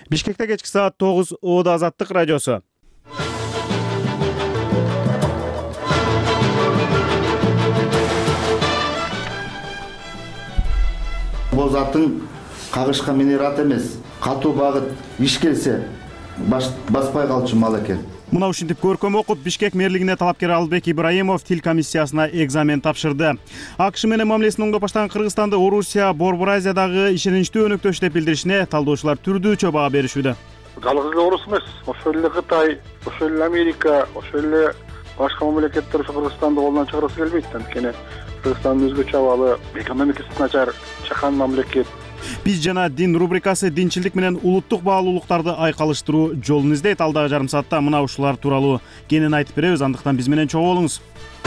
Бишкекте кечки саат 9 ООД Азаттык радиосу. Бул заттын кагышка минерат эмес, катуу багыт иш келсе баспай калчу мал экен. Мына ушинтип көркөм окуп, Бишкек мэрлигине талапкер Албек Ибраимов тил комиссиясына экзамен тапшырды. АКШ менен мамилесин оңдоп баштаган Кыргызстанды Орусия Борбор Азиядагы ишеничтүү өнөктөш деп билдиришине талдоочулар түрдүүчө баа беришүүдө. Жалгыз эле Орус эмес, ошол эле Кытай, ошол эле Америка, ошол эле башка мамлекеттер ушу Кыргызстанды колунан чыгарасы келбейт. Анткени Кыргызстандын өзгөчө абалы, экономикасы начар чакан мамлекет. Биз жана дин рубрикасы динчилдик менен улуттук баалуулуктарды айкалыштыруу жолун издейт. Алдагы жарым саатта мына ушулар тууралуу кенен айтып беребиз. Андыктан биз менен чогуу болуңуз.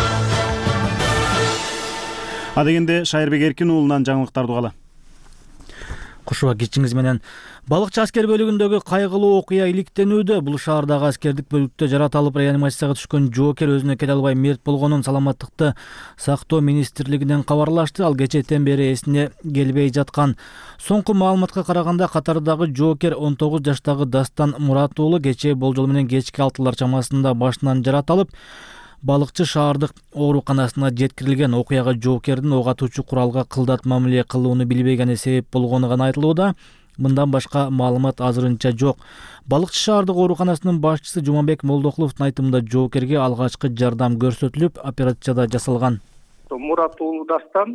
Адегенде Шайырбек Эркин уулунан жаңылыктарды угалы. Кушуба кичиңиз менен балыкчы аскер бөлүгүндөгү кайгылуу окуя иликтенүүдө. Бул шаардагы аскердик бөлүктө жаратылып реанимацияга түшкөн жоокер өзүнө келе албай мерт болгонун саламаттыкты сактоо министрлигинен кабарлашты. Ал кечээден бери эсине келбей жаткан. Соңку маалыматка караганда катардагы жоокер 19 жаштагы Дастан Мурат уулу кечээ болжол менен кечки 6 чамасында башынан жаратылып, балыкчы шаардык ооруканасына жеткирилген. Окуяга жоокердин ок атуучу куралга кылдат мамиле кылууну билбегени себеп болгону гана айтылууда. Мындан башка маалымат азырынча жок. Балыкчы шаардык ооруканасынын башчысы Жумабек Молдокуловдун айтымында жоокерге алгачкы жардам көрсөтүлүп, операция жасалган. Мурат уулу Дастан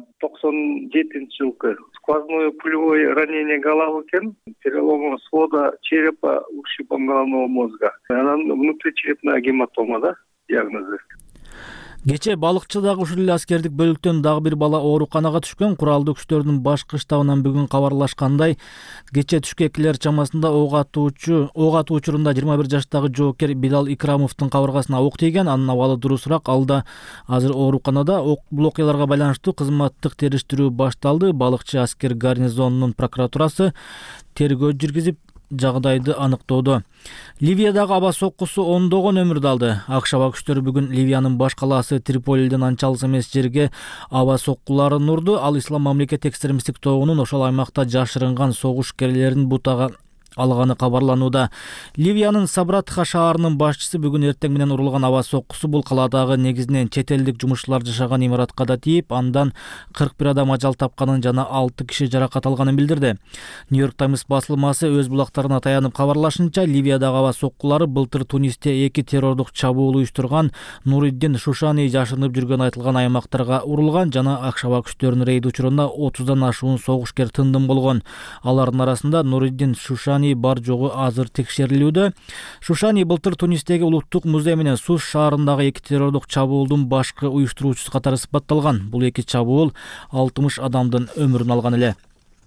97-жылкы сквозное пулевое ранение головы экен, перелом свода черепа, ушибом головного мозга. Анан внутричерепная гематома, да, диагнозы. Кечээ балыкчыдагы ушул эле аскердик бөлүктөн дагы бир бала ооруканага түшкөн. Куралдуу күчтөрдүн башкы штабынан бүгүн кабарлашкандай, кечээ түшкү 2 чамасында ок атуу учурунда 21 жаштагы жоокер Билал Икрамовдун кабыргасына ок тийген. Анын абалы дурусураак. Ал да азыр ооруканада. Бул окуяларга байланыштуу кызматтык териштирүү башталды. Балыкчы аскер гарнизонунун прокуратурасы тергөө жүргүзүп, жагдайды аныктоодо. Ливиядагы аба соккусу ондогон өмүрдү алды. АКШ аба күчтөрү бүгүн Ливиянын баш калаасы Триполиден анча алыс эмес жерге аба соккуларын урду. Ал Ислам мамлекет экстремисттик тобунун ошол аймакта жашырынган согушкерлерин бутага алганы кабарланууда. Ливиянын Сабратха шаарынын башчысы бүгүн эртең менен урулган аба соккусу бул каладагы негизинен чет элдик жумушчулар жашаган имаратка да тийип, андан 41 адам ажал тапканын жана 6 киши жаракат алганын билдирди. Нью-Йорк Таймс басылмасы өз булактарына таянып кабарлашынча, Ливиядагы аба соккулары былтыр Тунисте 2 террордук чабуул уюштурган Нуриддин Шушани жашынып жүргөн айтылган аймактарга урулган жана АКШ аба күчтөрүнүн рейд учурунда 30дан ашуун согушкер тындым болгон. Алардын арасында Нуриддин Шушани бар жогу азыр текшерилүүдө. Шушани былтыр Тунистеги улуттук музей менен Сус шаарындагы 2 террордук чабуулдун башкы уюштуруучусу катары сыпатталган. Бул 2 чабуул 60 адамдын өмүрүн алган эле.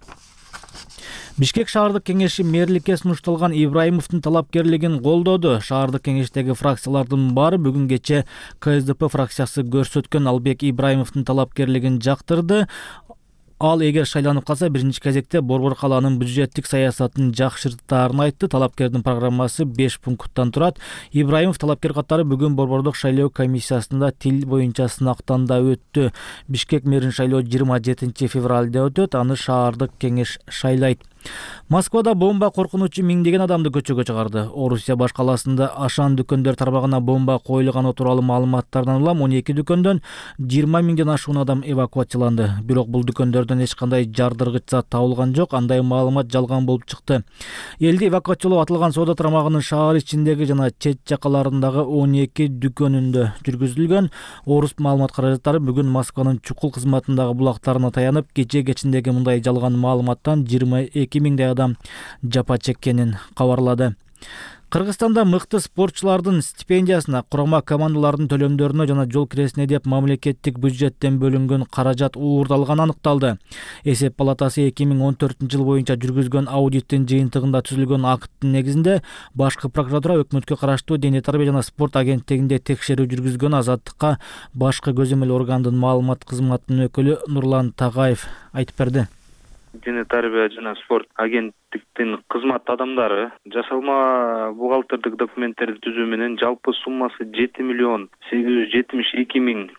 Бишкек шаардык кеңеши мэрликке сунушталган Ибраимовдун талапкерлигин колдоду. Шаардык кеңештеги фракциялардын баары бүгүн кечээ КСДП фракциясы көрсөткөн Албек Ибраимовдун талапкерлигин жактырды. Ал эгер шайланып калса, биринчи кезекте Борбор калаанын бюджеттик саясатын жакшыртаарын айтты. Талапкердин программасы 5 пункттан турат. Ибраимов талапкер катары бүгүн Борбордук шайлоо комиссиясында тил боюнча сынактан да өттү. Бишкек мэрин шайлоо 27 февралда өтөт. Аны шаардык кеңеш шайлайт. Москвада бомба коркунучу миңдеген адамды көчөгө чыгарды. Орусия баш калаасында ашан дүкөндөр тармагына бомба коюлганы тууралуу маалыматтардан улам 12 дүкөндөн 20 миңден ашуун адам эвакуацияланды. Бирок бул дүкөндөрдөн эч кандай жардыргыч зат табылган жок. Андай маалымат жалган болуп чыкты. Элди эвакуациялоо аталган соода тармагынын шаар ичиндеги жана чет жакаларындагы 12 дүкөнүндө жүргүзүлгөн. Орус маалымат каражаттары бүгүн Москванын чукул кызматындагы булактарына таянып, кечээ кечиндеги мындай жалган маалыматтан 22 миңдей адам жапа чеккенин кабарлады. Кыргызстанда мыкты спортчулардын стипендиясына, курама командалардын төлөмдөрүнө жана жол киресине деп мамлекеттик бюджеттен бөлүнгөн каражат уурдалганы аныкталды. Эсеп палатасы 2014 боюнча жүргүзгөн аудиттин жыйынтыгында түзүлгөн акттын негизинде башкы прокуратура өкмөткө караштуу Дене тарбия жана спорт агенттигинде текшерүү жүргүзгөн. Азаттыкка башкы көзөмөл органдын маалымат кызматынын өкүлү Нурлан Тагаев айтып берди. Дене тарбия жана спорт агенттиктин кызмат адамдары жасалма бухгалтердик документтерди түзүү менен жалпы суммасы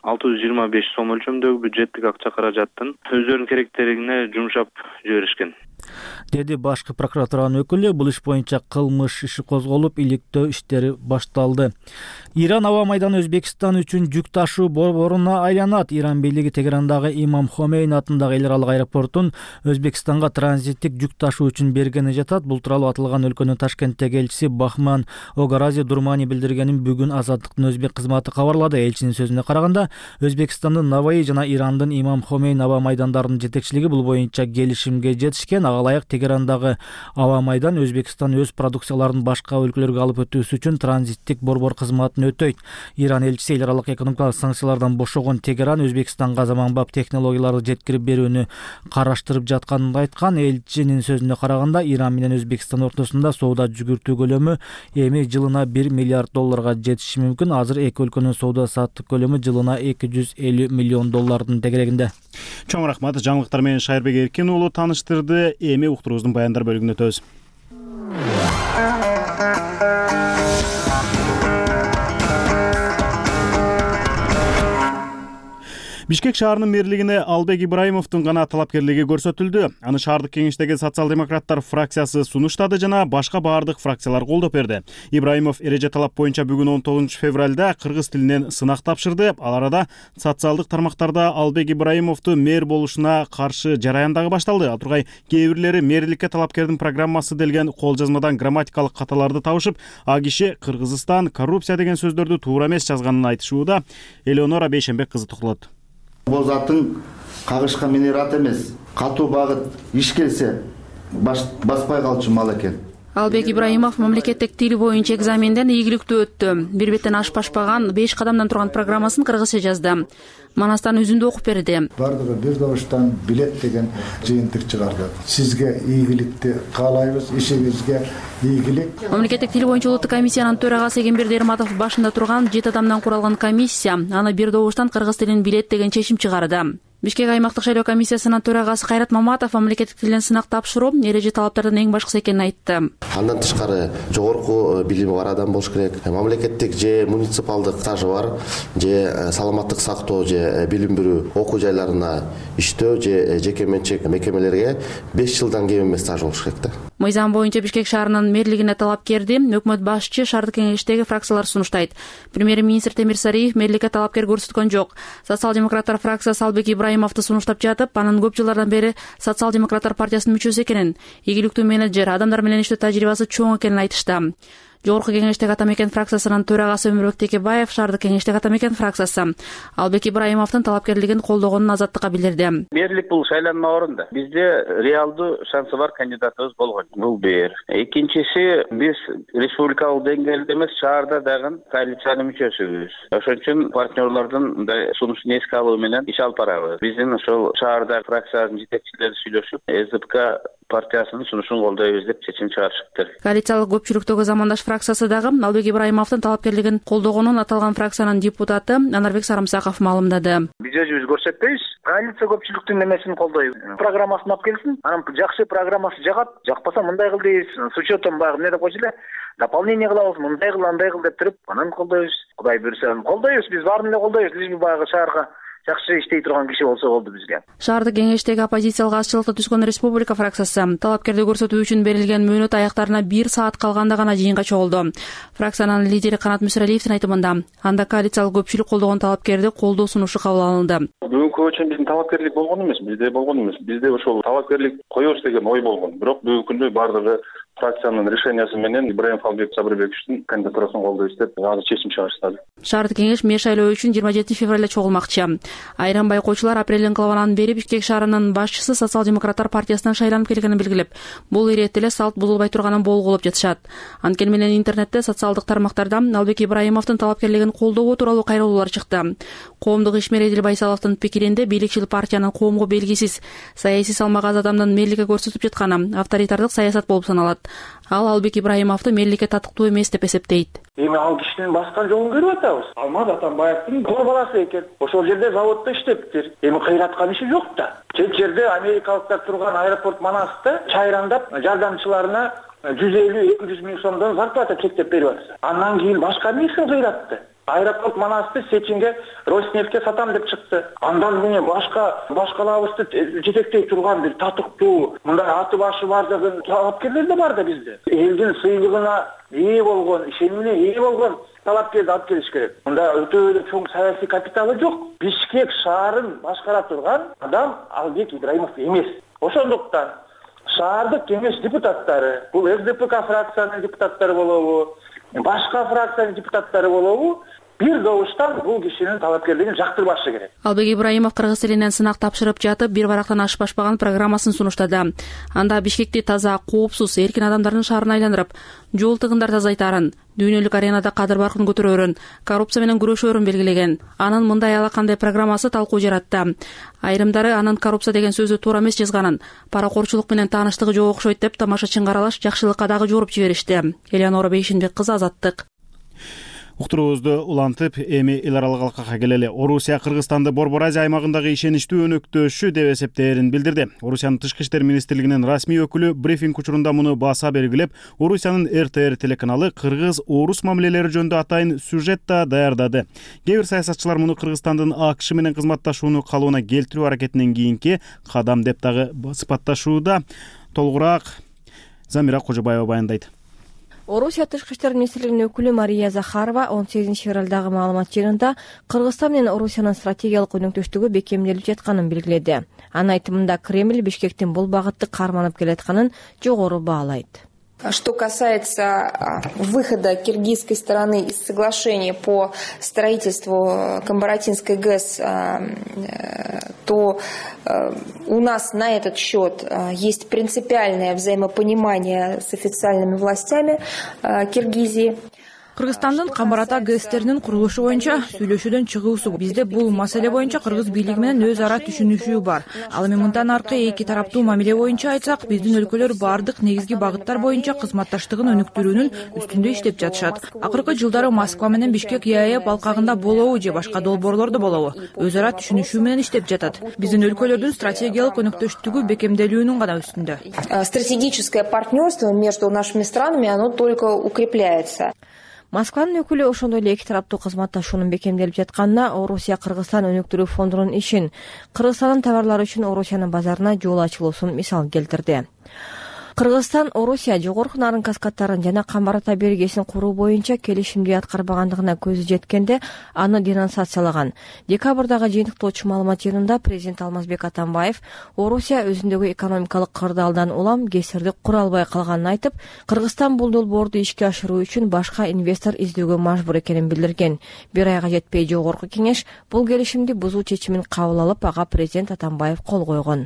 7,872,625 сом өлчөмдөгү бюджеттик акча каражатын өздөрүнүн керектерине жумшап жиберишкен. деди башкы прокуратуранын өкүлү. Бул иш боюнча кылмыш иши козголуп, иликтөө иштери башталды. Иран аба майданы Өзбекстан үчүн жүк ташуу борборуна айланат. Иран бийлиги Тегерандагы Имам Хомейни атындагы эл аралык аэропортун Өзбекстанга транзиттик жүк ташуу үчүн бергени жатат. Бул тууралуу аталган өлкөнүн Ташкенттеги элчиси Бахман Огарази Дурмани билдиргенин бүгүн Азаттыктын өзбек кызматы кабарлады. Элчинин сөзүнө караганда, Өзбекстандын Наваи жана Ирандын Имам Хомейни аба майдандарынын жетекчилиги бул боюнча келишимге жетишкен. Ага ылайык Тегерандагы аба майдан Өзбекстан өз продукцияларын башка өлкөлөргө алып өтүүсү үчүн транзиттик борбор кызматын өтөйт. Иран элчиси эл аралык экономикалык санкциялардан бошогон Тегеран Өзбекстанга заманбап технологияларды жеткирип берүүнү караштырып жатканын айткан. Элчинин сөзүнө караганда, Иран менен Өзбекстан ортосунда соода жүгүртүү көлөмү эми жылына $1 миллиард жетиши мүмкүн. Азыр эки өлкөнүн соода саттык көлөмү жылына $250 миллион тегерегинде. Чоң рахмат. Жаңылыктар менен Шайырбек Эркин уулу тааныштырды. Эми уктуруубуздун баяндар бөлүгүнө өтөбүз. Бишкек шаарынын мэрлигине Албек Ибраимовдун гана талапкерлиги көрсөтүлдү. Аны шаардык кеңештеги социал-демократтар фракциясы сунуштады жана башка баардык фракциялар колдоп берди. Ибраимов эреже талап боюнча бүгүн 19 февралда кыргыз тилинен сынак тапшырды. Ал арада социалдык тармактарда Албек Ибраимовду мэр болушуна каршы жараян дагы башталды. Ал тургай кээ бирлери мэрликке талапкердин программасы делген кол жазмадан грамматикалык каталарды табышып, а киши Кыргызстан коррупция деген сөздөрдү туура эмес жазганын айтышууда. Элеонора Бейшенбек кызы токтолот. Бул заттын кагышка минерат эмес, катуу багыт иш келсе баспай калчу мал экен. Албек Ибраимов мамлекеттик тил боюнча экзаменден ийгиликтүү өттү. Бир беттен ашпашпаган 5 кадамдан турган программасын кыргызча жазды. Манастан өзүндө окуп берди. Бардыгы бир добуштан билет деген жыйынтык чыгарды. Сизге ийгиликти каалайбыз, ишиңизге ийгилик. Мамлекеттик тил боюнча улуттук комиссиянын төрагасы Эгемберди Эрматов башында турган 7 адамдан куралган комиссия аны бир добуштан кыргыз тилин билет деген чечим чыгарды. Бишкек аймактык шайлоо комиссиясынын төрагасы Кайрат Маматов мамлекеттик тилден сынак тапшыруу эреже талаптардан эң башкысы экенин айтты. Андан тышкары жогорку билими бар адам болуш керек. Мамлекеттик же муниципалдык стажы бар, же саламаттык сактоо же билим берүү окуу жайларына иштөө же жеке менчик мекемелерге 5 жылдан кем эмес стаж болуш керек да. Мыйзам боюнча Бишкек шаарынын мэрлигине талапкерди өкмөт башчы шаардык кеңештеги фракциялар сунуштайт. Премьер-министр Темир Сариев мэрликке талапкер көрсөткөн жок. Социал-демократтар фракциясы Албек Ибраимовду сунуштап жатып, анын көп жылдардан бери Социал-демократтар партиясынын мүчөсү экенин, ийгиликтүү менеджер, адамдар менен иштөө тажрыйбасы чоң экенин айтышты. Жогорку кеңештеги Атамекен фракциясынын төрагасы Өмүрбек Текебаев шаардык кеңештеги Атамекен фракциясы Албек Ибраимовдун талапкерлигин колдогонун Азаттыкка билдирди. Мэрлик бул шайланма орунда. Бизде реалдуу шансы бар кандидатыбыз болгон. Бул бир. Экинчиси, биз республикалык деңгээлде эмес, шаарда дагы коалициянын мүчөсүбүз. Ошон үчүн партнерлордун сунуштун эске алуу менен иш алып барабыз. Биздин ошол шаарда фракциянын жетекчилери сүйлөшүп, СДПК партиясынын сунушун колдойбуз деп чечим чыгарышыптыр. Коалициялык көпчүлүктөгү замандаш фракциясы дагы Албек Ибраимовдун талапкерлигин колдогонун аталган фракциянын депутаты Анарбек Сарымсаков маалымдады. Биз өзүбүз көрсөтпөйбүз. Коалиция көпчүлүктүн немесин колдойбуз. Программасын алып келсин. Анан жакшы программасы жагат. Жакпаса мындай кыл дейбиз. С учетом багы эмне деп койчу эле. Дополнение кылабыз, мындай кыл, андай кыл деп туруп, анан колдойбуз. Кудай буйрса колдойбуз. Биз баарын эле колдойбуз. Биз багы шаарга жакшы иштей турган киши болсо болду бизге. Шаардык кеңештеги оппозициялык азчылыкта түшкөн Республика фракциясы талапкерди көрсөтүү үчүн берилген мөөнөт аяктарына 1 саат калганда гана жыйынга чогулду. Фракциянын лидери Канат Мүсөралиевдин айтымында, анда коалициялык көпчүлүк колдогон талапкерди колдоо сунушу кабыл алынды. Бүгүнкү үчүн биздин талапкерлик болгон эмес, бизде ошол талапкерлик коебуз деген ой болгон. Бирок бүгүнкү күндө бардыгы фракциянын решениясы менен Ибраимов Албек Сабырбековичтин кандидатурасын колдойбуз деп азыр чечим чыгарышты. Шаардык кеңеш мэр шайлоо үчүн 27 февралда чогулмакчы. Айрым байкоочулар апрелдин кылабанан бери Бишкек шаарынын башчысы Социал-демократтар партиясынан шайланып келгенин белгилеп, бул иретти эле салт бузулбай турганын болгулоп жатышат. Анткени менен интернетте социалдык тармактарда Албек Ибраимовдун талапкерлигин колдоо тууралуу кайрылуулар чыкты. Коомдук ишмер Эдил Байсаловдун пикиринде бийликчил партиянын коомго белгисиз саясий салмак аз адамдын мэрликке көрсөтүп жатканы авторитардык саясат болуп саналат. Ал Албек Ибраимовду мэрликке татыктуу эмес деп эсептейт. Эми ал кишинин баскан жолун көрүп атабыз. Алмаз Атамбаевдин кор баласы экен. Ошол жерде заводдо иштептир. Эми кыйраткан иши жок да. Чет жерде америкалыктар турган аэропорт Манасты чайрандап жардамчыларына 150-200 миң сомдон зарплата чектеп берип атса. Андан кийин башка эмнесин кыйратты? Аэропорт Манасты Сечинге Роснефтке сатам деп чыкты. Андан міне башкалабызды жетектей турган бир татыктуу, мындай аты башы бар деген талапкерлер да бар да бизде. Элдин сыйлыгына ээ болгон, ишенимине ээ болгон талапкерди алып келиш керек. Мында өтө чоң саясий капиталы жок. Бишкек шаарын башкара турган адам Албек Ибраимов эмес. Ошондуктан шаардык кеңеш депутаттары, бул СДПК фракциянын депутаттары болобу, башка фракциянын депутаттары болобу, бир добуштан бул кишинин талапкерлигин жактырбашы керек. Албек Ибраимов Кыргыз элинен сынак тапшырып жатып, бир барактан ашып ашпаган программасын сунуштады. Анда Бишкекти таза, коопсуз, эркин адамдардын шаарына айландырып, жол тыгындар тазайтарын, дүйнөлүк аренада кадыр баркын көтөрөрүн, коррупция менен күрөшөрүн белгилеген. Анын мындай алакандай программасы талкуу жаратты. Айрымдары анын коррупция деген сөзү туура эмес жазганын, паракорчулук менен тааныштыгы жок окшойт деп тамашачын каралаш жакшылыкка дагы жоруп жиберишти. Элеонора Бейшинбек кызы, Азаттык. Уктуруубузду улантып, эми эл аралык алкакка келели. Орусия Кыргызстанды Борбор Азия аймагындагы ишеничтүү өнөктөшү деп эсептээрин билдирди. Орусиянын Тышкы иштер министрлигинин расмий өкүлү брифинг учурунда муну баса белгилеп, Орусиянын РТР телеканалы кыргыз-орус мамилелери жөнүндө атайын сюжет да даярдады. Кээ бир саясатчылар муну Кыргызстандын АКШ менен кызматташууну калыбына келтирүү аракетинен кийинки кадам деп дагы сыпатташууда. Толугураак Замира Кожобаева баяндайт. Орусия Тышкы иштер министрлигинин өкүлү Мария Захарова 18 февралдагы маалымат жыйынында Кыргызстан менен Орусиянын стратегиялык өнөктөштүгү бекемделип жатканын белгиледи. Анын айтымында Кремль Бишкектин бул багытты карманып келатканын жогору баалайт. Что касается выхода киргизской стороны из соглашения по строительству Камбаратинской ГЭС, то у нас на этот счет есть принципиальное взаимопонимание с официальными властями Киргизии. Кыргызстандын Камбарата ГЭСтеринин курулушу боюнча сүйлөшүүдөн чыгуусу. Бизде бул маселе боюнча кыргыз бийлиги менен өз ара түшүнүшүү бар. Ал эми мындан аркы эки тараптуу мамиле боюнча айтсак, биздин өлкөлөр бардык негизги багыттар боюнча кызматташтыгын өнүктүрүүнүн үстүндө иштеп жатышат. Акыркы жылдары Москва менен Бишкек ЕАЭ алкагында болобу же башка долбоорлордо болобу өз ара түшүнүшүү менен иштеп жатат. Биздин өлкөлөрдүн стратегиялык өнөктөштүгү бекемделүүнүн гана үстүндө. Стратегическое партнерство между нашими странами, оно только укрепляется. Москванын өкүлү ошондой эле эки тараптуу кызматташуунун бекемделип жатканына Орусия Кыргызстан өнүктүрүү фондунун ишин, Кыргызстандын товарлары үчүн Орусиянын базарына жол ачылуусун мисал келтирди. Кыргызстан Орусия жогорку нарын каскадтарын жана Камбарата бергесин куруу боюнча келишимди аткарбагандыгына көзү жеткенде аны денонсациялаган. Декабрдагы жыйынтыктоочу маалымат жыйынында президент Алмазбек Атамбаев Орусия өзүндөгү экономикалык кырдаалдан улам ГЭСтерди кура албай калганын айтып, Кыргызстан бул долбоорду ишке ашыруу үчүн башка инвестор издөөгө мажбур экенин билдирген. Бир айга жетпей жогорку кеңеш бул келишимди бузуу чечимин кабыл алып, ага президент Атамбаев кол койгон.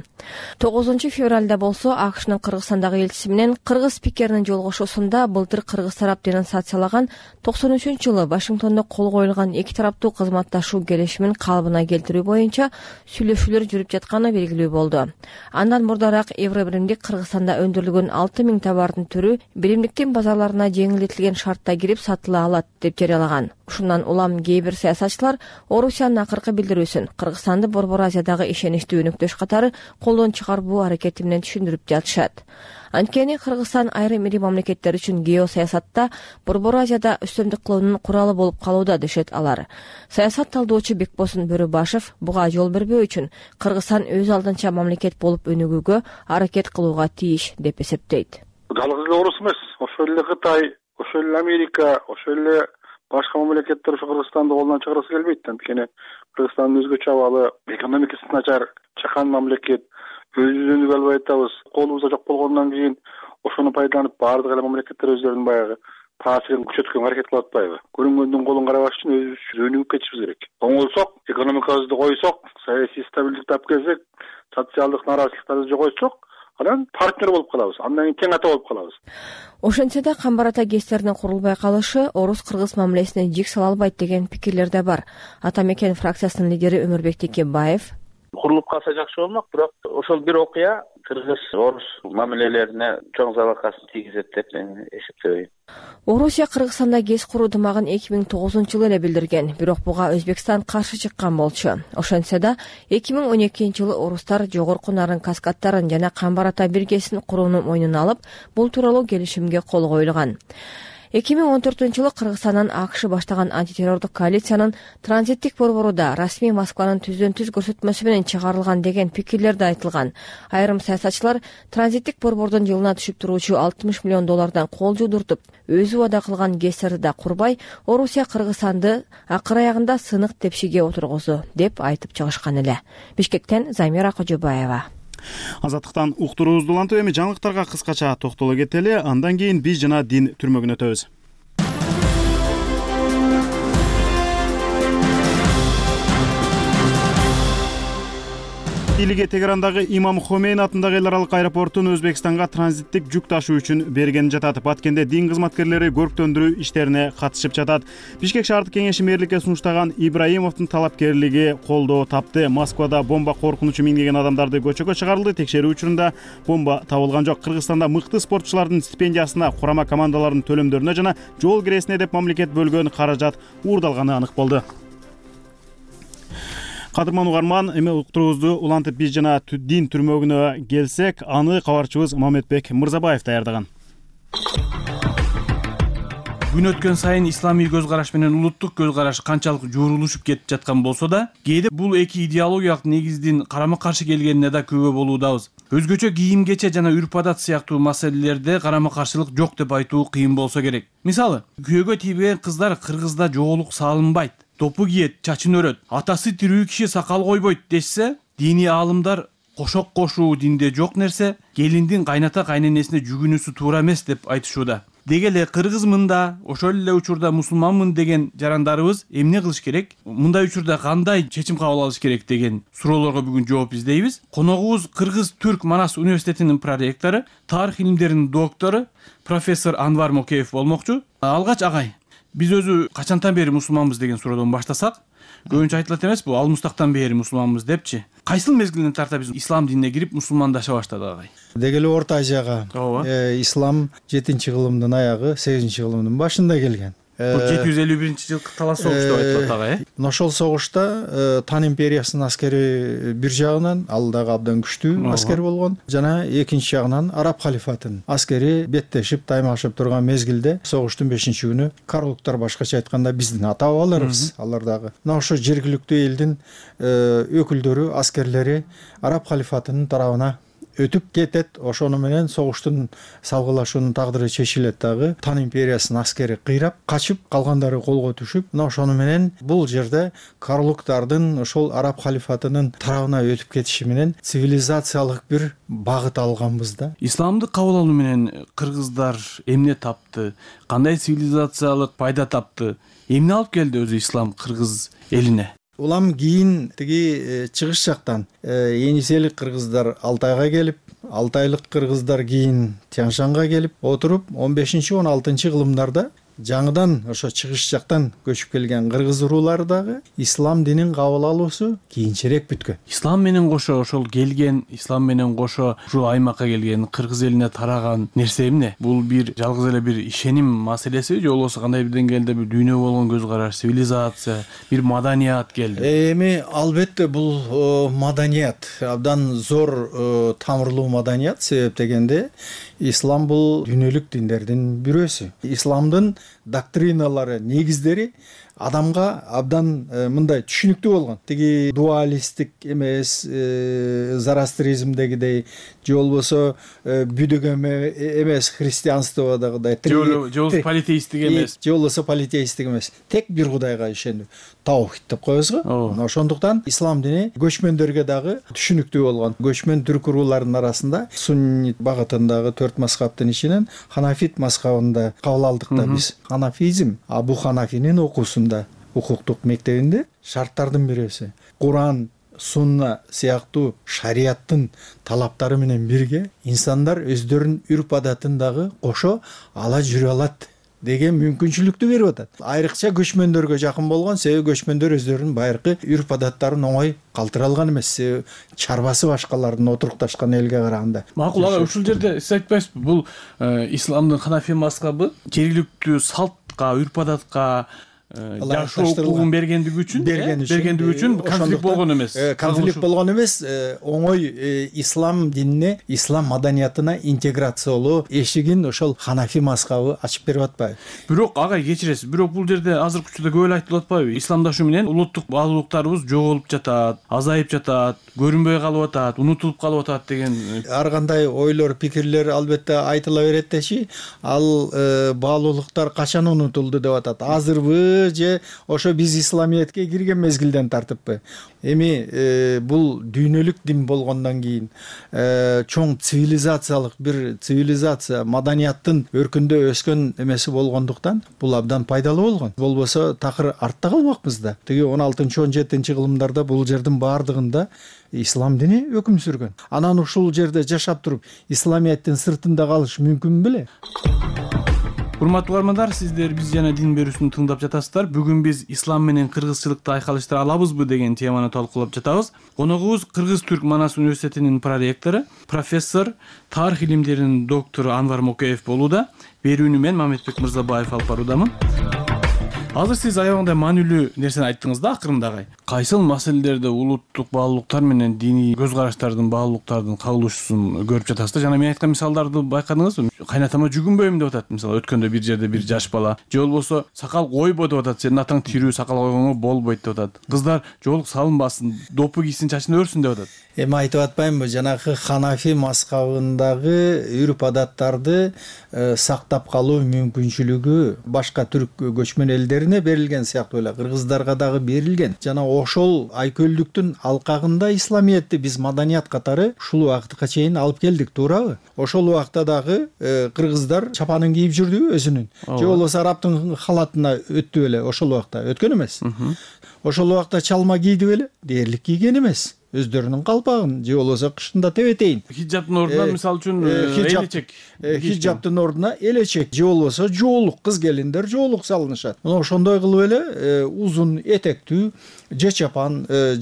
9 февралда болсо АКШнын Кыргызстандагы элчиси менен кыргыз спикеринин жолугушуусунда былтыр кыргыз тарап денонсациялаган 93-жылы Вашингтондо кол коюлган эки тараптуу кызматташуу келишимин калыбына келтирүү боюнча сүйлөшүүлөр жүрүп жатканы белгилүү болду. Андан мурдараак Евробиримдик Кыргызстанда өндүрүлгөн 6000 товардын түрү биримдиктин базарларына жеңилдетилген шартта кирип сатыла алат деп жарыялаган. Ушундан улам кээ бир саясатчылар Орусиянын акыркы билдирүүсүн Кыргызстанды Борбор Азиядагы ишеничтүү өнөктөш катары колдон чыгарбоо аракети менен түшүндүрүп жатышат. Анткени Кыргызстан айрым ири мамлекеттер үчүн геосаясатта Борбор Азияда үстөмдүк кылуунун куралы болуп калууда дешет алар. Саясат талдоочу Бекбосын Бөрүбашев буга жол бербөө үчүн Кыргызстан өз алдынча мамлекет болуп өнүгүүгө аракет кылууга тийиш деп эсептейт. Жалгыз эле Орус эмес, ошол эле Кытай, ошол эле Америка, ошол эле башка мамлекеттер ушу Кыргызстанды колдон чыгарасы келбейт. Анткени Кыргызстандын өзгөчө абалы, экономикасы начар, чакан мамлекет. Өзүбүз өнүгө албай атабыз. Колубузда жок болгондон кийин ошону пайдаланып баардык эле мамлекеттер өздөрүнүн баягы таасирин күчөткөнгө аракет кылып атпайбы? Көрүнгөндүн колун карабаш үчүн өзүбүз өнүгүп кетишибиз керек. Оңолсок, экономикабызды койсок, саясий стабилдикти алып келсек, социалдык нааразычылыктарды жогойтсок, анан партнер болуп калабыз. Андан кийин тең ата болуп калабыз. Ошентсе да Камбарата ГЭСтеринин курулбай калышы орус-кыргыз мамилесине жик сала албайт деген пикирлер да бар. Ата Мекен фракциясынын лидери Өмүрбек Текебаев курулуп калса жакшы болмок, бирок ошол бир окуя кыргыз-орус мамилелерине чоң залалкасын тийгизет деп мен эсептебейм. Орусия Кыргызстанда ГЭС куруу дымагын 2009-жылы эле билдирген, бирок буга Өзбекстан каршы чыккан болчу. Ошентсе да 2012-жылы орустар жогорку нарын каскадтарын жана Камбарата бир ГЭСин курууну мойнуна алып, бул тууралуу келишимге кол коюлган. 2014-жылы Кыргызстандын АКШ баштаган антитеррорлук коалициянын транзиттик борбору расмий Москванын түздөн-түз көрсөтмөсү менен чыгарылган деген пикирлер да айтылган. Айрым саясатчылар транзиттик борбордон жылына түшүп туруучу $60 миллион кол жудуртуп, өзү убада кылган кесирди да курбай, Орусия Кыргызстанды акыр аягында сынык тепшиге отургузду деп айтып чыгышкан эле. Бишкектен Замира Кожобаева. Азаттыктан уктуруубузду улантып, эми жаңылыктарга кыскача токтоло кетели. Андан кийин биз жана дин түрмөгүнө өтөбүз. Илиге Тегерандагы Имам Хомейн атындагы эл аралык аэропортун Өзбекстанга транзиттик жүк ташуу үчүн берген жатат. Баткенде дин кызматкерлери көрктөндүрүү иштерине катышып жатат. Бишкек шаардык кеңеши мэрликке сунуштаган Ибраимовдун талапкерлиги колдоо тапты. Москвада бомба коркунучу мингеген адамдарды көчөгө чыгарылды. Текшерүү учурунда бомба табылган жок. Кыргызстанда мыкты спортчулардын стипендиясына, курама командалардын төлөмдөрүнө жана жол киресине деп мамлекет бөлгөн каражат уурдалганы анык болду. Кадырман угарман, эми уктуруубузду улантып биз жана дин түрмөгүнө келсек, аны кабарчыбыз Мамедбек Мырзабаев даярдаган. Күн өткөн сайын исламий көз караш менен улуттук көз караш канчалык жуурулушуп кетип жаткан болсо да, кээде бул эки идеологиялык негиздин карама каршы келгенине да күбө болуудабыз. Өзгөчө кийим кече жана үрп-адат сыяктуу маселелерде карама каршылык жок деп айтуу кыйын болсо керек. Мисалы, күйөөгө тийбеген кыздар Кыргызда жоголук салынбайт, топу кийет, чачын өрөт, атасы тирүү киши сакал койбойт дешсе, диний аалымдар кошок кошуу динде жок нерсе, келиндин кайната кайненесине жүгүнүүсү туура эмес деп айтышууда. Деги эле кыргызмын да, ошол эле учурда мусулманмын деген жарандарыбыз эмне кылыш керек? Мындай учурда кандай чечим кабыл алыш керек деген суроолорго бүгүн жооп издейбиз. Коногубуз Кыргыз-Түрк Манас университетинин проректору, тарых илимдеринин доктору, профессор Анвар Мокеев болмокчу. Алгач агай, биз өзү качантан бери мусулманбыз деген суроодон баштасак, көбүнчө айтылат эмеспи, алмустактан бери мусулманбыз депчи. Кайсыл мезгилден тарта биз ислам динине кирип мусулмандаша баштадык агай? Деги эле Орто Азияга ислам 7-кылымдын аягы, 8-кылымдын башында келген. 751-жылкы талас согуш деп айтылат агай. Ошол согушта Тан империясынын аскери бир жагынан, ал дагы абдан күчтүү аскер болгон, жана экинчи жагынан Араб халифатынын аскери беттешип, таймашып турган мезгилде согуштун 5-күнү карлуктар, башкача айтканда биздин ата бабаларыбыз, алар дагы мына ошо жергиликтүү элдин өкүлдөрү, аскерлери Араб халифатынын тарабына өтүп кетет. Ошону менен согуштун салгылашуунун тагдыры чечилет дагы. Тан империясынын аскери кыйрап, качып, калгандары колго түшүп, мына ошону менен бул жерде карлуктардын ошол Араб халифатынын тарабына өтүп кетиши менен цивилизациялык бир багыт алганбыз да. Исламды кабыл алуу менен кыргыздар эмне тапты? Кандай цивилизациялык пайда тапты? Эмне алып келди өзү ислам кыргыз элине? Улам кийин тиги чыгыш жактан Ениселик кыргыздар Алтайга келип, Алтайлык кыргыздар кийин Тянь-Шанга келип отуруп, 15-16 кылымдарда жаңыдан ошо чыгыш жактан көчүп келген кыргыз уруулары дагы ислам динин кабыл алуусу кийинчерээк бүткөн. Ислам менен кошо ошол келген, ислам менен кошо ушул аймакка келген, кыргыз элине тараган нерсе эмне? Бул бир жалгыз эле бир ишеним маселеси же болбосо кандай бир деңгээлде бир дүйнө болгон көз караш, цивилизация, бир маданият келди? Эми албетте бул маданият, абдан зор тамырлуу маданият, себеп дегенде ислам бул дүйнөлүк диндердин бирөөсү. Исламдын доктриналары, негиздери адамга абдан мындай түшүнүктүү болгон. Тиги дуалисттик эмес, зарастризмдегидей, же болбосо бүдүк эмес, христианстводагыдай, же болбосо политеисттик эмес, же болбосо политеисттик эмес, тек бир кудайга ишенүү, таухид деп коебузго. Ошондуктан ислам дини көчмөндөргө дагы түшүнүктүү болгон. Көчмөн түрк урууларынын арасында суннит багытындагы 4 мазхабтын ичинен ханафит мазхабында кабыл алдык да биз. Ханафизм Абу Ханафинин окуусунда, укуктук мектебинде шарттардын бирөөсү. Куран, сунна сыяктуу шарияттын талаптары менен бирге инсандар өздөрүнүн үрп-адатын дагы кошо ала жүрө алат деген мүмкүнчүлүктү берип атат. Айрыкча көчмөндөргө жакын болгон, себеби көчмөндөр өздөрүнүн байыркы үрп-адаттарын оңой калтыра алган эмес, чарбасы башкалардын отурукташкан элге караганда. Макул ага, ушул жерде сиз айтпайсызбы, бул исламдын ханафи мазхабы жергиликтүү салтка, үрп-адатка, жашоо укугун бергендиги үчүн конфликт болгон эмес. Конфликт болгон эмес, оңой ислам динине, ислам маданиятына интеграциялоо эшигин ошол Ханафи мазхабы ачып берип атпайбы? Бирок агай кечиресиз, бирок бул жерде азыркы учурда көп эле айтылып атпайбы? Исламдашу менен улуттук баалуулуктарыбыз жоголуп жатат, азайып жатат, көрүнбөй калып атат, унутулуп калып атат деген ар кандай ойлор, пикирлер албетте айтыла берет дечи, ал баалуулуктар качан унутулду деп атат. Азырбы же ошо биз исламиятке кирген мезгилден тартыппы? Эми бул дүйнөлүк дин болгондон кийин чоң цивилизация, маданияттын өркүндө өскөн эмеси болгондуктан бул абдан пайдалуу болгон. Болбосо такыр артта калмакпыз да. Тиги 16-17 кылымдарда бул жердин баардыгында ислам дини өкүм сүргөн. Анан ушул жерде жашап туруп исламияттын сыртында калыш мүмкүн беле? Урматтуу угармандар, сиздер биз жана дин берүүсүн тыңдап жатасыздар. Бүгүн биз ислам менен кыргызчылыкты айкалыштыра алабызбы деген теманы талкуулап жатабыз. Коногубуз Кыргыз-Түрк Манас университетинин проректору, профессор, тарых илимдеринин доктору Анвар Мокеев болууда. Берүүнү мен Мамедбек Мырзабаев алып баруудамын. Азыр сиз аягында маанилүү нерсени айттыңыз да, акырындагы. Кайсыл маселелерде улуттук баалуулуктар менен диний көз караштардын, баалуулуктардын кагылышуусун көрүп жатасыздар? Жана мен айткан мисалдарды байкадыңызбы? Кайнатама жүгүнбөйм деп атат. Мисалы өткөндө бир жерде бир жаш бала, же болбосо сакал койбо деп атат. Сенин атаң тирүү, сакал койгоңо болбойт деп атат. Кыздар жоолук салынбасын, допу кийсин, чачын өрсүн деп атат. Эми айтып атпаймынбы, жанагы Ханафи мазхабындагы үрп адаттарды сактап калуу мүмкүнчүлүгү башка түрк көчмөн элдерине берилген сыяктуу эле кыргыздарга дагы берилген. Жана ошол айкөлдүктүн алкагында исламиятты биз маданият катары ушул убакытка чейин алып келдик, туурабы? Ошол убакта дагы кыргыздар чапанын кийип жүрдүбү өзүнүн? Же болбосо арабтын халатына өттү беле? Ошол убакта өткөн эмес. Ошол убакта чалма кийди беле? Дээрлик кийген эмес. Өздөрүнүн калпагын, же болбосо кышында тебетейин. Хиджаптын ордуна мисалы үчүн элечек. Хиджаптын ордуна элечек, же болбосо жоолук, кыз келиндер жоолук салынышат. Мына ошондой кылып эле узун этектүү же чапан,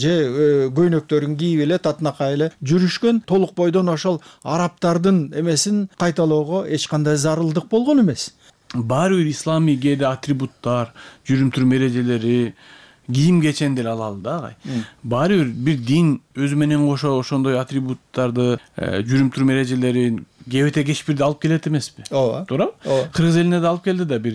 же көйнөктөрүн кийип эле татынакай эле жүрүшкөн. Толук бойдон ошол арабтардын эмесин кайталоого эч кандай зарылдык болгон эмес. Баары бир исламий кээде атрибуттар, жүрүм турум эрежелери, кийим кечендер алалы да агай. Баары бир дин өзү менен кошо ошондой атрибуттарды, жүрүм турум эрежелерин кебете кечпирди алып келет эмеспи? Ооба. Туура? Кыргыз элине да алып келди да, бир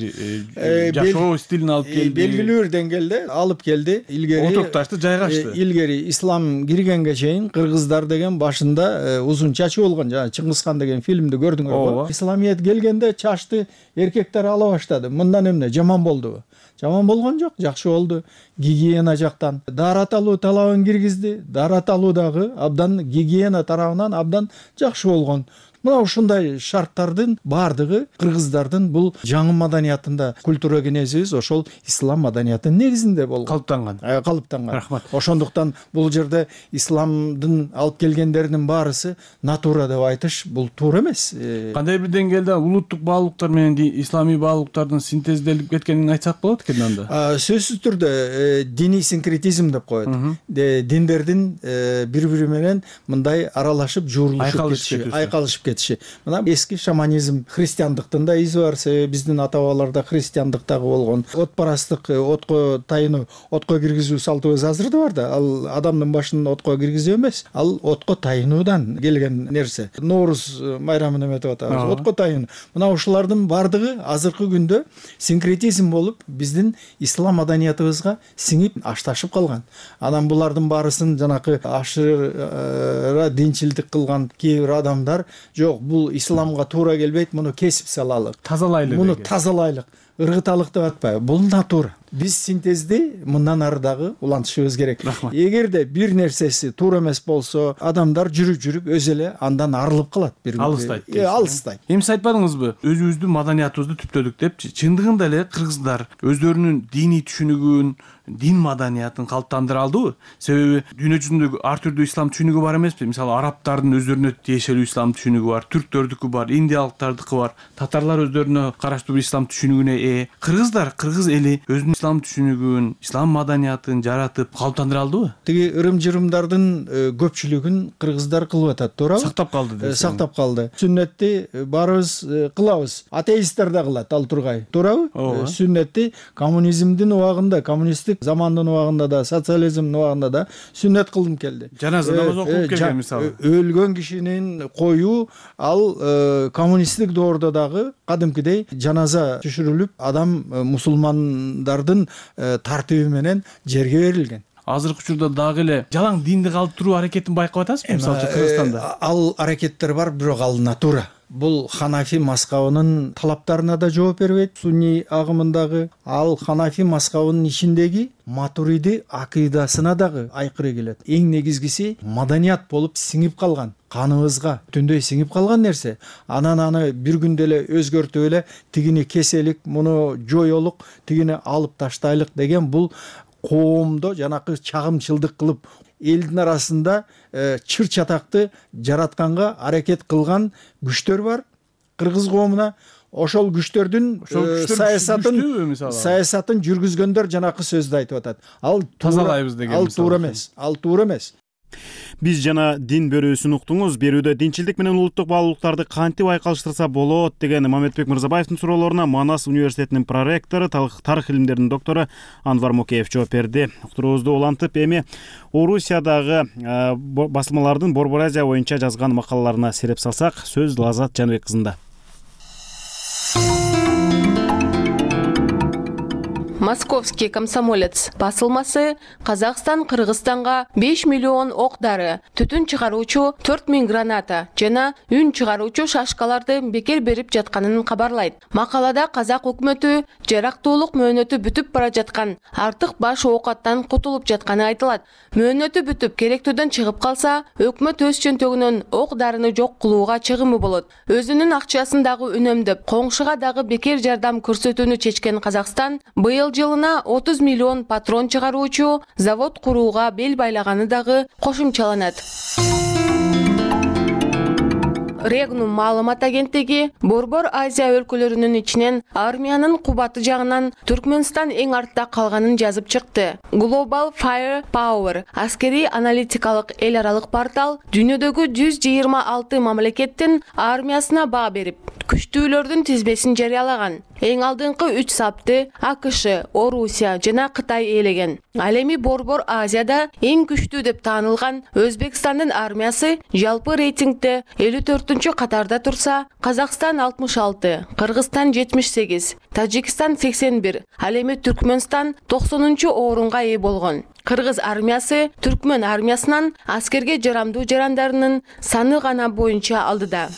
жашоо стилин алып келди. Белгилүү бир деңгээлде алып келди. Илгери отурукташты, жайгашты. Илгери ислам киргенге чейин кыргыздар деген башында узун чачы болгон. Жана Чыңгызхан деген фильмди көрдүңөрбү? Исламият келгенде чачты эркектер ала баштады. Мындан эмне жаман болдубу? Жаман болгон жок, жакшы болду. Гигиена жактан даарат алуу талабын киргизди. Даарат алуу дагы абдан гигиена тарабынан абдан жакшы болгон. Мына ушундай шарттардын баардыгы кыргыздардын бул жаңы маданиятында, культура кенесибиз ошол ислам маданиятынын негизинде болгон. Калыптанган. Рахмат. Ошондуктан бул жерде исламдын алып келгендеринин баарысы натура деп айтыш бул туура эмес. Кандай бир деңгээлде улуттук баалуулуктар менен исламий баалуулуктардын синтезделип кеткенин айтсак болот экен анда? Сөзсүз түрдө диний синкретизм деп коет. Диндердин бири-бири менен мындай аралашып, жуурулушуп, айкалышып кетиши. Мына эски шаманизм, христиандыктын да изи бар. Биздин ата-бабаларда христиандык дагы болгон. Отпарастык, отко тайынуу, отко киргизүү салтыбыз азыр да бар да. Ал адамдын башын отко киргизүү эмес, ал отко тайынуудан келген нерсе. Норуз майрамын эметип атабыз. Отко тайынуу. Мына ушулардын бардыгы азыркы күндө синкретизм болуп, биздин ислам маданиятыбызга сиңип ашташып калган. Анан булардын баарысын жанакы ашыра динчилдик кылган кээ бир адамдар жок, бул исламга туура келбейт, муну кесип салалы. Тазалайлык. Муну тазалайлык. Ыргыталык деп атпайбы. Бул натура. Биз синтезди мындан ары дагы улантышыбыз керек. Эгерде бир нерсеси туура эмес болсо, адамдар жүрүп өзү эле андан арылып калат. Алыстайт. Алыстайт. Эми сиз айтпадыңызбы? Өзүбүздүн маданиятыбызды түптөдүк деп. Чындыгында эле кыргыздар өздөрүнүн диний түшүнүгүн, дин маданиятын калыптандыра алдыбы? Себеби дүйнө жүзүндө ар түрдүү ислам түшүнүгү бар эмеспи? Мисалы арабтардын өздөрүнө тиешелүү ислам түшүнүгү бар, түрктөрдүкү бар, индиялыктардыкы бар, татарлар өздөрүнө караштуу бир ислам түшүнүгүнө ээ. Кыргыздар, кыргыз эли өзүнүн ислам түшүнүгүн, ислам маданиятын жаратып калыптандыра алдыбы? Тиги ырым-жырымдардын көпчүлүгүн кыргыздар кылып атат, туурабы? Сактап калды. Сактап калды. Сүннетти баарыбыз кылабыз. Атеисттер да кылат, ал тургай. Туурабы? Сүннетти коммунизмдин убагында, коммунисттик замандын убагында да, социализмдин убагында да сүннет кылынып келди. Жаназа намаз окуп келген мисалы. Өлгөн кишинин коюу ал коммунисттик доордо дагы кадимкидей жаназа түшүрүлүп, адам мусулмандардын тартиби менен жерге берилген. Азыркы учурда дагы эле жалаң динди калтыруу аракетин байкап атасызбы, мисалы үчүн Кыргызстанда? Ал аракеттер бар, бирок ал натура. Бул Ханафи мазхабынын талаптарына да жооп бербейт, сунни агымындагы. Ал Ханафи мазхабынын ичиндеги матуриди акыйдасына дагы айкыры келет. Эң негизгиси маданият болуп сиңип калган, каныбызга түндөй сиңип калган нерсе. Анан аны бир күндө эле өзгөртүп эле тигини кеселик, муну жоёлук, тигини алып таштайлык деген бул коомдо жанакы чагымчылдык кылып элдин арасында чыр чатакты жаратканга аракет кылган күчтөр бар кыргыз коомуна. Ошол күчтөрдүн саясатын жүргүзгөндөр жанакы сөздү айтып атат. Ал тазалайбыз деген. Ал туура эмес. Ал туура эмес. Биз жана дин бөрүүсүн уктуңуз. Берүүдө динчилдик менен улуттук баалуулуктарды кантип айкалыштырса болот деген Мамедбек Мырзабаевдин суроолоруна Манас университетинин проректору, тарых илимдеринин доктору Анвар Мокеев жооп берди. Уктуруубузду улантып, эми Орусиядагы басылмалардын Борбор Азия боюнча жазган макалаларына сереп салсак, сөз Лазат Жаныбек кызында. Московский комсомолец басылмасы Казакстан Кыргызстанга 5 миллион ок дары, түтүн чыгаруучу 4000 граната жана үн чыгаруучу шашкаларды бекер берип жатканын кабарлайт. Макалада казак өкмөтү жарактуулук мөөнөтү бүтүп бара жаткан, артык баш оокаттан кутулуп жатканы айтылат. Мөөнөтү бүтүп керектүүдөн чыгып калса, өкмөт өз чөнтөгүнөн ок дарыны жок кылууга чыгымы болот. Өзүнүн акчасын дагы үнөмдөп, коңшуга дагы бекер жардам көрсөтүүнү чечкен Казакстан быйыл жылына 30 миллион патрон чыгаруучу завод курууга бел байлаганы дагы кошумчаланат. Регнум маалымат агенттиги Борбор Азия өлкөлөрүнүн ичинен армиянын кубаты жагынан Түркмөнстан эң артта калганын жазып чыкты. Global Fire Power аскери аналитикалык эл аралык портал дүйнөдөгү 126 мамлекеттин армиясына баа берип, күчтүүлөрдүн тизбесин жарыялаган. Эң алдыңкы 3 сапты АКШ, Орусия жана Кытай ээлеген. Ал эми Борбор Азияда эң күчтүү деп таанылган Өзбекстандын армиясы жалпы рейтингде 54-чү катарда турса, Казакстан 66, Кыргызстан 78, Тажикстан 81, ал эми Түркмөнстан 90-чу орунга ээ болгон. Кыргыз армиясы Түркмөн армиясынан аскерге жарамдуу жарандарынын саны гана боюнча алдыда.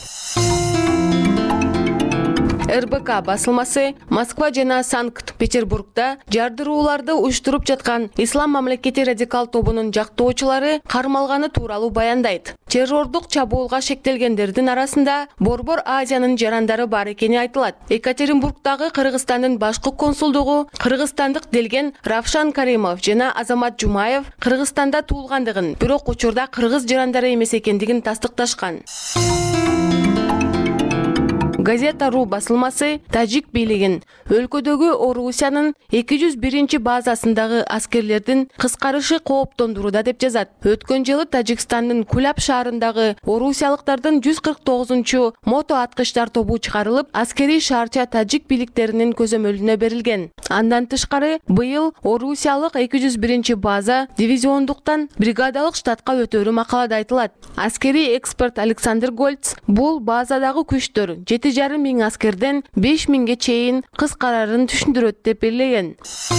РБК басылмасы Москва жана Санкт-Петербургда жардырууларды уюштуруп жаткан Ислам мамлекети радикал тобунун жактоочулары кармалганы тууралуу баяндайт. Террордук чабуулга шектелгендердин арасында Борбор Азиянын жарандары бар экени айтылат. Екатеринбургдагы Кыргызстандын башкы консулдугу кыргызстандык делген Равшан Каримов жана Азамат Жумаев Кыргызстанда туулгандыгын, бирок учурда кыргыз жарандары эмес экендигин тастыкташкан. Газета.ру басылмасы тажик бийлигин өлкөдөгү Орусиянын 201 базасындагы аскерлердин кыскарышы кооптондурууда деп жазат. Өткөн жылы Тажикстандын Кулап шаарындагы орусиялыктардын 149-чу мото аткычтар тобу чыгарылып, аскерий шаарча тажик бийликтеринин көзөмөлүнө берилген. Андан тышкары быйыл орусиялык 201 база дивизиондуктан бригадалык штатка өтөрү макалада айтылат. Аскерий эксперт Александр Гольц бул базадагы күчтөр 7,5 миң аскерден 5 миңге чейин кыскарарын түшүндүрөт деп белгилеген.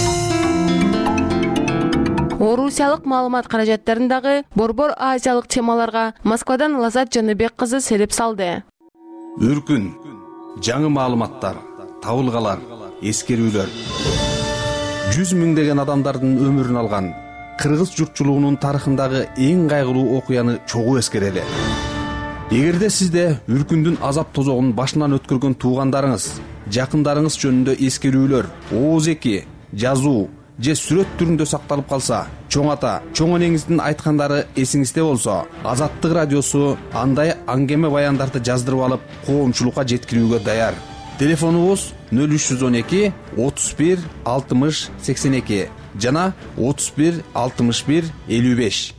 Орусиялык маалымат каражаттарындагы Борбор Азиялык темаларга Москвадан Лазат Жаныбек кызы сереп салды. Үркүн, жаңы маалыматтар, табылгалар, эскерүүлөр. 100 миңдеген адамдардын өмүрүн алган кыргыз журтчулугунун тарыхындагы эң кайгылуу окуяны чогуу эскерели. Эгерде сизде үркүндүн азап тозогун башынан өткөргөн туугандарыңыз, жакындарыңыз жөнүндө эскерүүлөр, ооз-эки, жазуу же сүрөт түрүндө сакталып калса, чоң ата, чоң энеңиздин айткандары эсиңизде болсо, Азаттык радиосу андай аңгеме баяндарды жаздырып алып, коомчулукка жеткирүүгө даяр. Телефонубуз 0312 31 60 82 жана 31 61 55.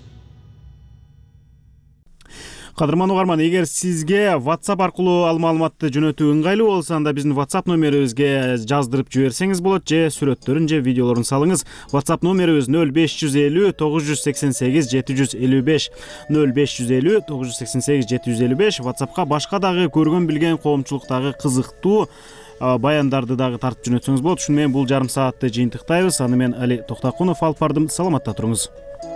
Кадырман угарман, эгер сизге WhatsApp аркылуу ал маалыматты жөнөтүү ыңгайлуу болсо, анда биздин WhatsApp номерибизге жаздырып жиберсеңиз болот, же сүрөттөрүн же видеолорун салыңыз. WhatsApp номерибиз 0550 988 755 0550 988 755. WhatsAppка башка дагы көргөн билген коомчулуктагы кызыктуу баяндарды дагы тартып жөнөтсөңүз болот. Ушуну менен бул жарым саатты жыйынтыктайбыз. Аны мен Али Токтакунов алып бардым. Саламатта туруңуз.